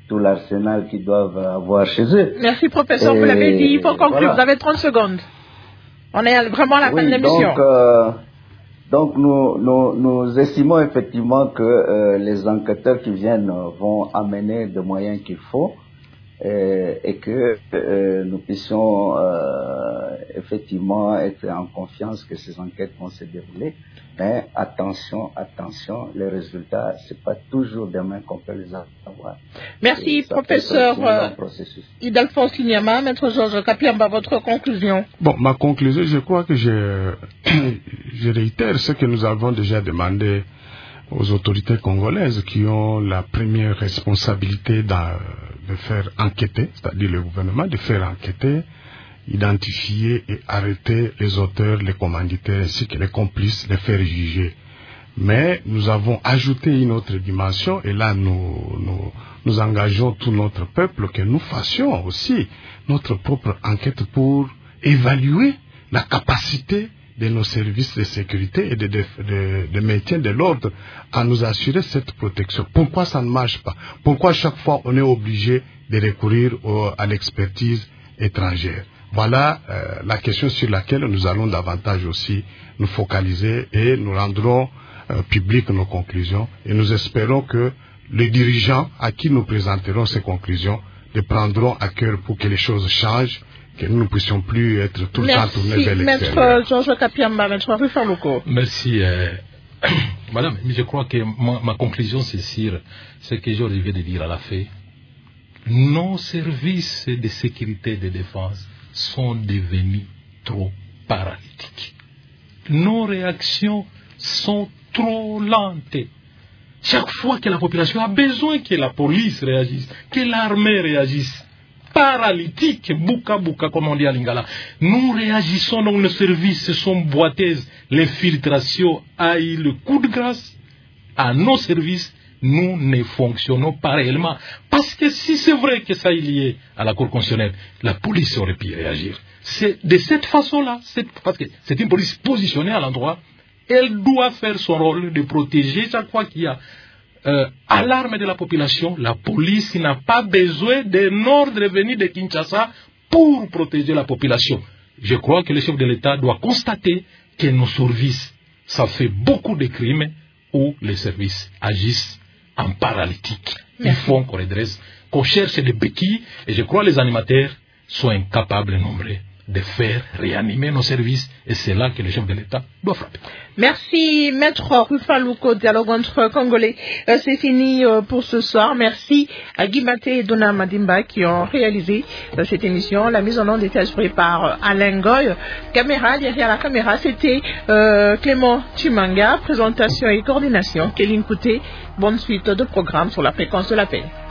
tout l'arsenal qu'ils doivent avoir chez eux. Merci, professeur. Et vous l'avez dit, il faut conclure. Voilà. Vous avez trente secondes. On est vraiment à la oui, fin de l'émission. Donc, euh, donc nous, nous, nous estimons effectivement que euh, les enquêteurs qui viennent vont amener des moyens qu'il faut et, et que euh, nous puissions euh, effectivement être en confiance que ces enquêtes vont se dérouler. Mais attention, attention, les résultats, c'est pas toujours demain qu'on peut les avoir. Merci, professeur euh, Idalphonse Inyama. Maître Georges Kapiamba, votre conclusion. Bon, ma conclusion, je crois que je, je réitère ce que nous avons déjà demandé aux autorités congolaises qui ont la première responsabilité de faire enquêter, c'est-à-dire le gouvernement, de faire enquêter, identifier et arrêter les auteurs, les commanditaires ainsi que les complices, les faire juger. Mais nous avons ajouté une autre dimension et là nous, nous, nous engageons tout notre peuple que nous fassions aussi notre propre enquête pour évaluer la capacité de nos services de sécurité et de, de, de, de maintien de l'ordre à nous assurer cette protection. Pourquoi ça ne marche pas? Pourquoi chaque fois on est obligé de recourir au, à l'expertise étrangère? Voilà euh, la question sur laquelle nous allons davantage aussi nous focaliser et nous rendrons euh, publiques nos conclusions et nous espérons que les dirigeants à qui nous présenterons ces conclusions les prendront à cœur pour que les choses changent, que nous ne puissions plus être tout le temps tournés vers l'extérieur. Maître Georges Kapiamba, Maître Rufaluko. Merci. Euh, Madame, je crois que ma, ma conclusion c'est sur ce que Georges vient de dire à la fin. Nos services de sécurité et de défense sont devenus trop paralytiques. Nos réactions sont trop lentes. Chaque fois que la population a besoin que la police réagisse, que l'armée réagisse, paralytique, bouka bouka comme on dit à Lingala, nous réagissons donc nos services sont boiteuses, l'infiltration a eu le coup de grâce à nos services. Nous ne fonctionnons pas réellement. Parce que si c'est vrai que ça est lié à la Cour constitutionnelle, la police aurait pu réagir. C'est de cette façon-là, parce que c'est une police positionnée à l'endroit, elle doit faire son rôle de protéger chaque fois qu'il y a euh, alarme de la population. La police n'a pas besoin d'un ordre venu de Kinshasa pour protéger la population. Je crois que le chef de l'État doit constater que nos services, ça fait beaucoup de crimes où les services agissent en paralytique. Il faut qu'on redresse, qu'on cherche des béquilles, et je crois que les animateurs sont incapables, nombreux, de faire réanimer nos services, et c'est là que le chef de l'État doit frapper. Merci, Maître Rufaluko, dialogue entre Congolais. Euh, c'est fini euh, pour ce soir. Merci à Guy Maté et Dona Madimba qui ont réalisé euh, cette émission. La mise en onde était assurée par euh, Alain Goy. Caméra, derrière la caméra, c'était euh, Clément Chimanga. Présentation et coordination, Kéline Kouté. Bonne suite de programme sur la fréquence de la paix.